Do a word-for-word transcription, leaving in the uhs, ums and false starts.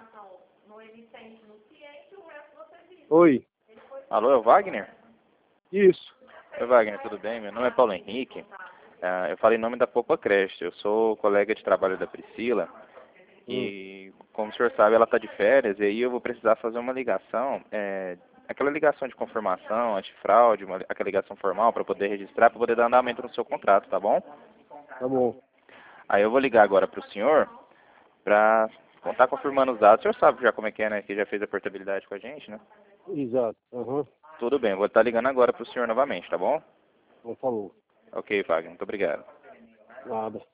Oi. Alô, é o Wagner? Isso. Oi, Wagner, tudo bem? Meu nome é Paulo Henrique. Ah, eu falo em nome da Popa Creche. Eu sou colega de trabalho da Priscila. E, como o senhor sabe, ela está de férias. E aí eu vou precisar fazer uma ligação. É, aquela ligação de confirmação, antifraude, uma, aquela ligação formal para poder registrar, para poder dar andamento no seu contrato, tá bom? Tá bom. Aí eu vou ligar agora para o senhor para estar confirmando os dados. O senhor sabe já como é que é, né? Que já fez a portabilidade com a gente, né? Exato. Aham. Tudo bem, eu vou estar ligando agora para o senhor novamente, tá bom? Não falou. Ok, Wagner, muito obrigado. Nada.